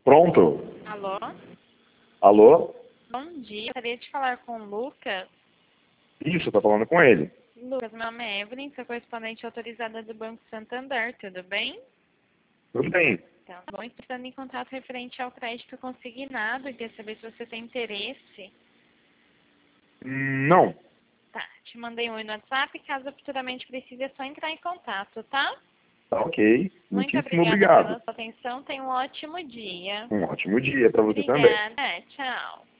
Pronto. Alô? Alô? Bom dia. Gostaria de falar com o Lucas. Isso, tá falando com ele. Lucas, meu nome é Evelyn, sou correspondente autorizada do Banco Santander, tudo bem? Tudo bem. Então, tá bom, entrando em contato referente ao crédito consignado, queria saber se você tem interesse. Não. Tá, te mandei um oi no WhatsApp, caso futuramente precise é só entrar em contato, tá? Tá ok. Muito Muitíssimo obrigada obrigado. pela sua atenção, tenha um ótimo dia. Um ótimo dia para você também. Obrigada, tchau.